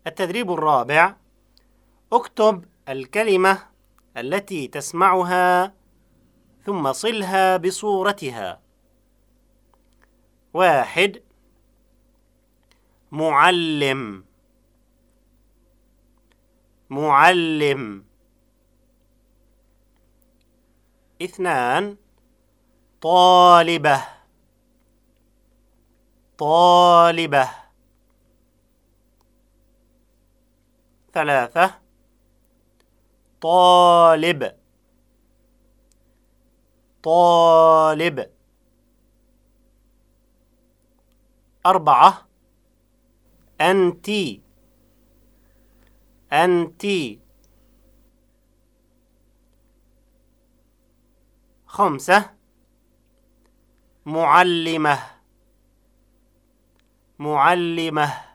التدريب الرابع: اكتب الكلمة التي تسمعها ثم صلها بصورتها. 1. معلم، معلم. 2. طالبة، طالبة. 3. طالب، طالب. 4. أنتِ، أنتِ. 5. معلمة، معلمة.